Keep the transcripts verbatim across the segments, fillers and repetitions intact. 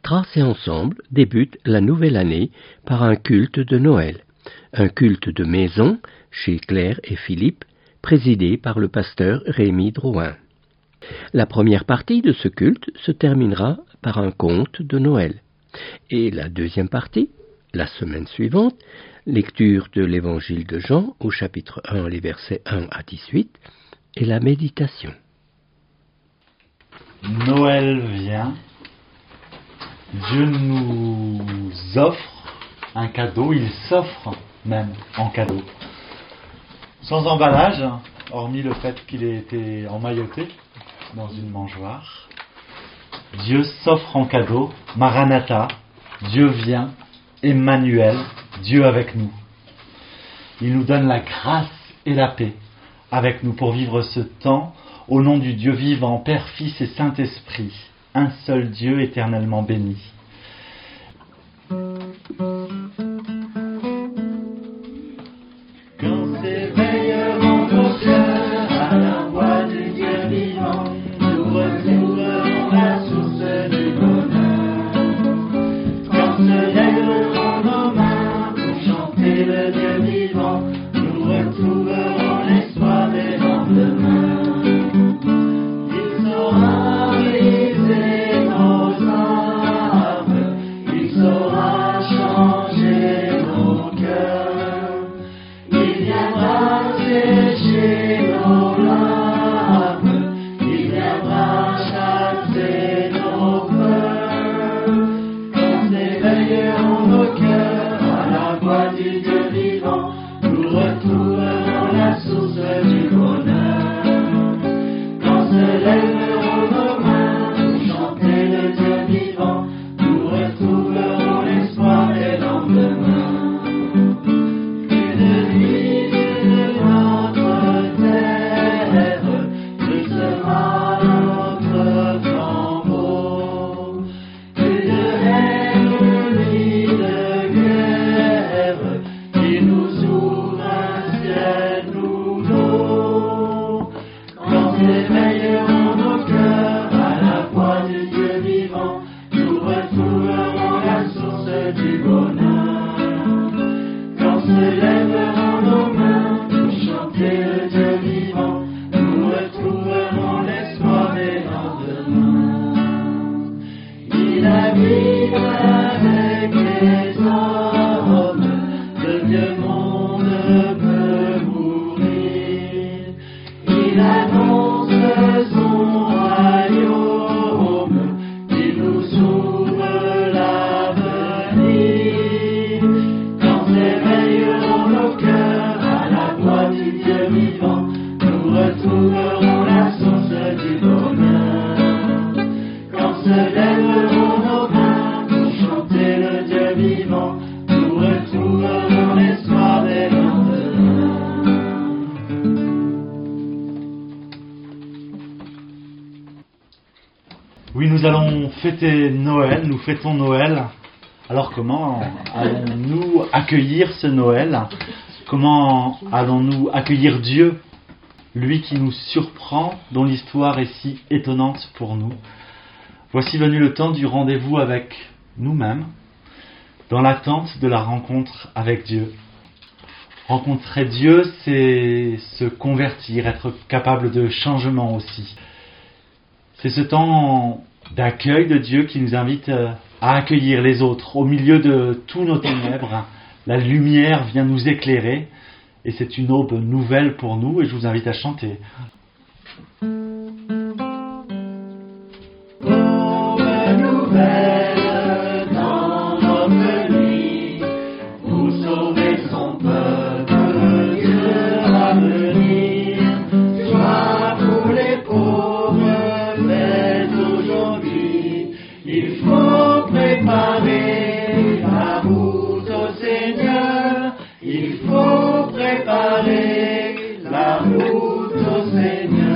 grâce et ensemble débute la nouvelle année par un culte de Noël, un culte de maison chez Claire et Philippe, présidé par le pasteur Rémi Drouin. La première partie de ce culte se terminera par un conte de Noël, et la deuxième partie, la semaine suivante, lecture de l'évangile de Jean au chapitre un, les versets un à dix-huit, et la méditation. Noël vient, Dieu nous offre un cadeau, il s'offre même en cadeau. Sans emballage, hormis le fait qu'il ait été emmailloté dans une mangeoire. Dieu s'offre en cadeau, Maranatha, Dieu vient, Emmanuel, Dieu avec nous. Il nous donne la grâce et la paix avec nous pour vivre ce temps au nom du Dieu vivant, Père, Fils et Saint-Esprit, un seul Dieu éternellement béni. Quand s'éveilleront nos cœurs à la voix du Dieu vivant, nous retrouverons la source du bonheur. Quand se lèveront nos mains pour chanter le Dieu vivant, nous retrouverons l'espoir des lendemains. Il saura briser nos âmes, il saura changer nos cœurs. Il viendra sécher nos larmes, il viendra chasser nos peurs. Quand s'éveilleront nos cœurs à la voix du Dieu vivant, nous retrouverons la source du bonheur. Quand se lèveront nos mains pour chanter le Dieu vivant, nous retrouverons l'espoir des lendemains. Plus de nuit sur notre terre, plus sera notre flambeau. Plus de haine ni de guerre, qui nous ouvre un ciel nouveau. Quand s'éveilleront nos cœurs à la voix du Dieu vivant, nous retrouverons la source du bonheur. Quand se lèveront nos mains pour chanter le Dieu vivant, nous retrouverons l'espoir des lendemains. Il habite avec les hommes, le vieux monde peut mourir. Il annonce son royaume, il nous ouvre l'avenir. Quand s'éveilleront nos cœurs à la voix du Dieu vivant, nous retrouverons la source du bonheur. Quand se lèveront nos mains pour chanter le Dieu vivant, nous retrouverons l'espoir des lendemains. Oui, nous allons fêter Noël, nous fêtons Noël. Alors comment allons-nous accueillir ce Noël? Comment allons-nous accueillir Dieu, lui qui nous surprend, dont l'histoire est si étonnante pour nous? Voici venu le temps du rendez-vous avec nous-mêmes, dans l'attente de la rencontre avec Dieu. Rencontrer Dieu, c'est se convertir, être capable de changement aussi. C'est ce temps d'accueil de Dieu qui nous invite à accueillir les autres. Au milieu de tous nos ténèbres, la lumière vient nous éclairer et c'est une aube nouvelle pour nous et je vous invite à chanter. Aube nouvelle dans notre nuit, pour sauver son peuple, Dieu va venir. Sois pour les pauvres, faites aujourd'hui. Il faut préparer la route au Seigneur. Il faut préparer la route au Seigneur.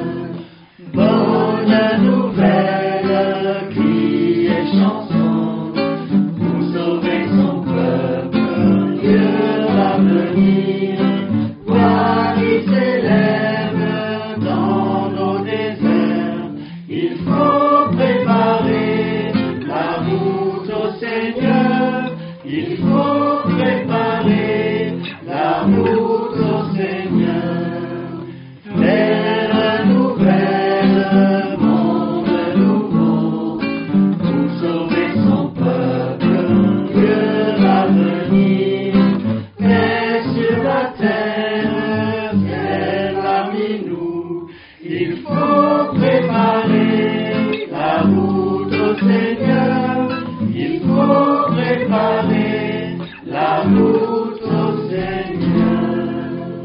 Bonne nouvelle, cri et chanson, pour sauver son peuple, Dieu va venir. Voix qui s'élève dans nos déserts, il faut préparer la route. il faut préparer la route au Seigneur. Terre nouvelle, monde nouveau, pour sauver son peuple, Dieu va venir. Mais sur la terre, ciel parmi nous, il faut préparer la route au Seigneur. Il faut préparer la route au Seigneur.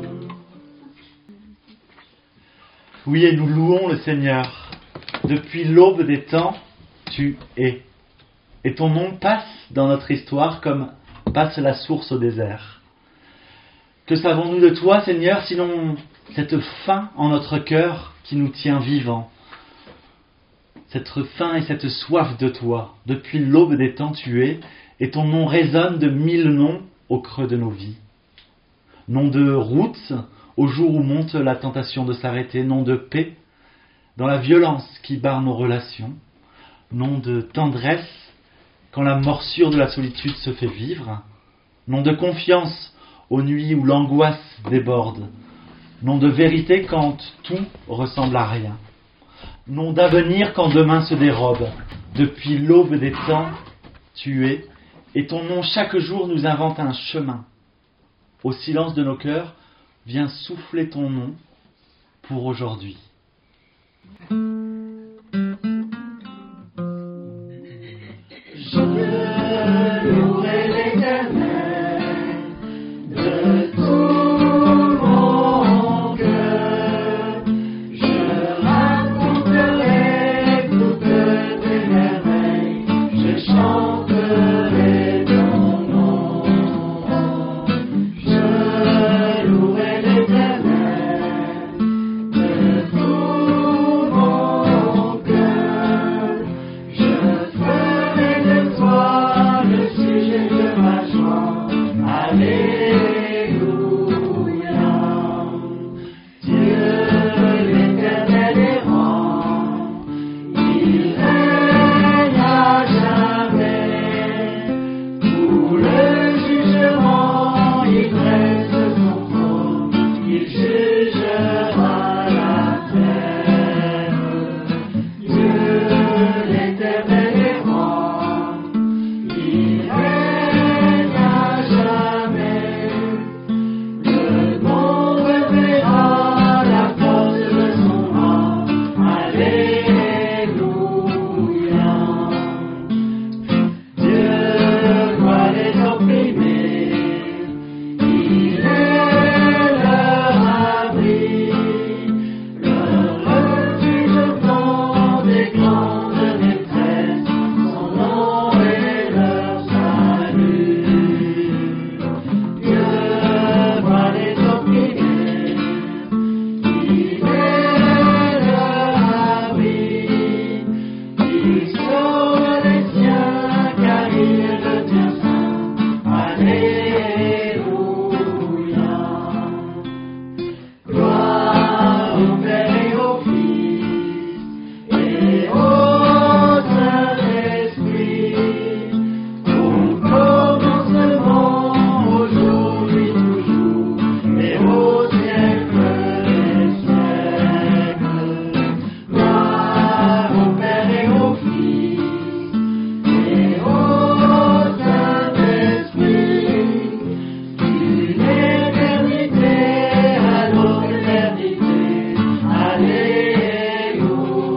Oui, et nous louons le Seigneur. Depuis l'aube des temps, tu es. Et ton nom passe dans notre histoire comme passe la source au désert. Que savons-nous de toi, Seigneur, sinon cette faim en notre cœur qui nous tient vivants? Cette faim et cette soif de toi. Depuis l'aube des temps, tu es, et ton nom résonne de mille noms au creux de nos vies. Nom de route, au jour où monte la tentation de s'arrêter. Nom de paix, dans la violence qui barre nos relations. Nom de tendresse, quand la morsure de la solitude se fait vivre. Nom de confiance, aux nuits où l'angoisse déborde. Nom de vérité quand tout ressemble à rien. Nom d'avenir quand demain se dérobe. Depuis l'aube des temps, tu es, et ton nom chaque jour nous invente un chemin. Au silence de nos cœurs, viens souffler ton nom pour aujourd'hui. Je louerai l'Éternel de tout mon cœur. Je raconterai toutes tes merveilles. Je chanterai ton nom. Je louerai l'Éternel de tout mon cœur. Je ferai de toi le sujet de ma joie. Alléluia. Dieu l'Éternel est roi, il règne à jamais. Pour le jugement, il dresse son trône, il jugera la terre. Dieu l'Éternel est roi, il règne à jamais. Le monde verra la force de son nom. Alléluia. Dieu voit les opprimés, il est leur abri, leur refuge dans des grandes détresses. Son nom est leur salut. Dieu voit les opprimés, il est leur abri, il sauve les siens car il est le Dieu saint. Alléluia. Gloire au Père et au Fils et au Saint-Esprit, au commencement, aujourd'hui, toujours, et au siècle des siècles. Gloire au Père et au Fils et au Saint-Esprit, d'une éternité à l'autre éternité. Alléluia.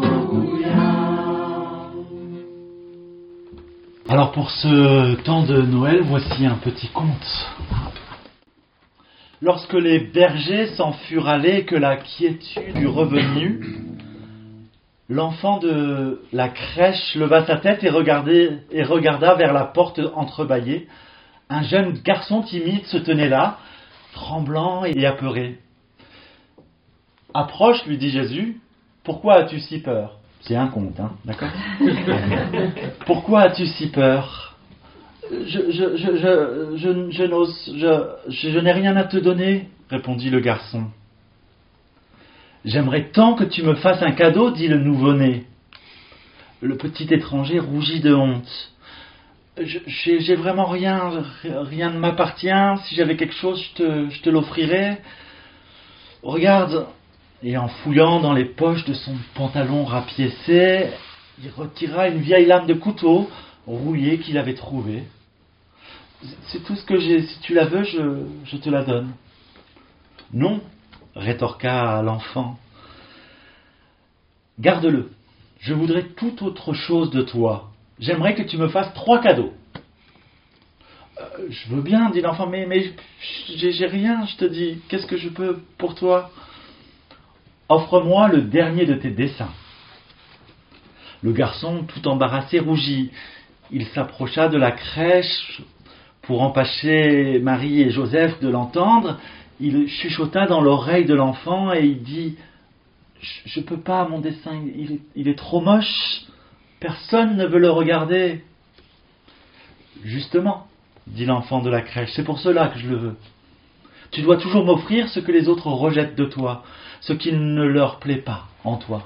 Alors pour ce temps de Noël, voici un petit conte. Lorsque les bergers s'en furent allés, que la quiétude fut revenue, l'enfant de la crèche leva sa tête et, regardait- et regarda vers la porte entrebâillée. Un jeune garçon timide se tenait là, tremblant et apeuré. « Approche, lui dit Jésus, pourquoi as-tu si peur ?» C'est un conte, hein, d'accord ? Pourquoi as-tu si peur ? Je, je, je, je, je, je n'ose, je, je, je n'ai rien à te donner, répondit le garçon. J'aimerais tant que tu me fasses un cadeau, dit le nouveau-né. Le petit étranger rougit de honte. je- j'ai, j'ai vraiment rien, rien ne m'appartient. Si j'avais quelque chose, je te, je te l'offrirais. Regarde. Et en fouillant dans les poches de son pantalon rapiécé, il retira une vieille lame de couteau rouillée qu'il avait trouvée. C'est tout ce que j'ai. Si tu la veux, je, je te la donne. Non, rétorqua l'enfant. Garde-le. Je voudrais tout autre chose de toi. J'aimerais que tu me fasses trois cadeaux. Euh, je veux bien, dit l'enfant, mais, mais j'ai, j'ai rien, je te dis. Qu'est-ce que je peux pour toi ? Offre-moi le dernier de tes dessins. Le garçon, tout embarrassé, rougit. Il s'approcha de la crèche pour empêcher Marie et Joseph de l'entendre. Il chuchota dans l'oreille de l'enfant et il dit « Je ne peux pas, mon dessin, il est, il est trop moche. Personne ne veut le regarder. » Justement, dit l'enfant de la crèche, c'est pour cela que je le veux. Tu dois toujours m'offrir ce que les autres rejettent de toi, ce qui ne leur plaît pas en toi.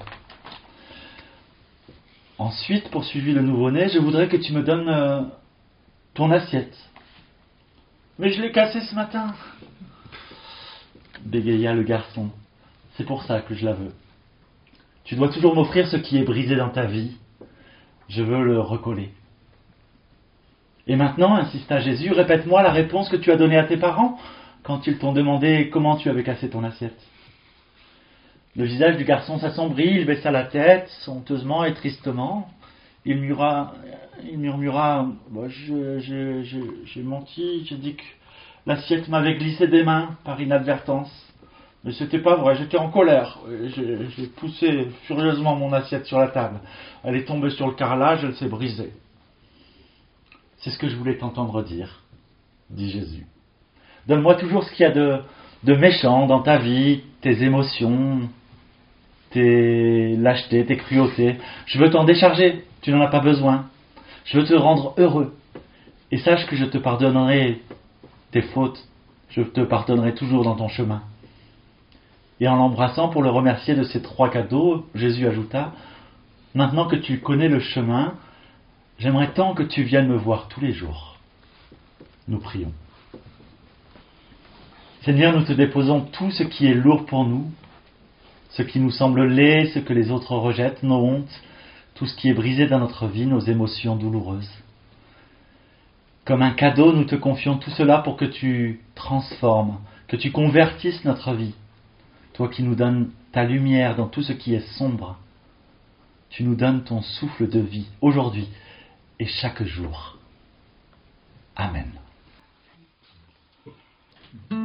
Ensuite, poursuivit le nouveau-né, je voudrais que tu me donnes euh, ton assiette. Mais je l'ai cassée ce matin, bégaya le garçon. C'est pour ça que je la veux. Tu dois toujours m'offrir ce qui est brisé dans ta vie. Je veux le recoller. Et maintenant, insista Jésus, répète-moi la réponse que tu as donnée à tes parents quand ils t'ont demandé comment tu avais cassé ton assiette. Le visage du garçon s'assombrit, il baissa la tête, honteusement et tristement. Il murmura, il murmura bah, je, je, je, j'ai menti, j'ai dit que l'assiette m'avait glissé des mains par inadvertance. Mais c'était pas vrai, j'étais en colère. J'ai, j'ai poussé furieusement mon assiette sur la table. Elle est tombée sur le carrelage, elle s'est brisée. C'est ce que je voulais t'entendre dire, dit Jésus. Donne-moi toujours ce qu'il y a de, de méchant dans ta vie, tes émotions, tes lâchetés, tes cruautés. Je veux t'en décharger, tu n'en as pas besoin. Je veux te rendre heureux. Et sache que je te pardonnerai tes fautes, je te pardonnerai toujours dans ton chemin. Et en l'embrassant pour le remercier de ces trois cadeaux, Jésus ajouta, maintenant que tu connais le chemin, j'aimerais tant que tu viennes me voir tous les jours. Nous prions. Seigneur, nous te déposons tout ce qui est lourd pour nous, ce qui nous semble laid, ce que les autres rejettent, nos hontes, tout ce qui est brisé dans notre vie, nos émotions douloureuses. Comme un cadeau, nous te confions tout cela pour que tu transformes, que tu convertisses notre vie. Toi qui nous donnes ta lumière dans tout ce qui est sombre, tu nous donnes ton souffle de vie aujourd'hui et chaque jour. Amen.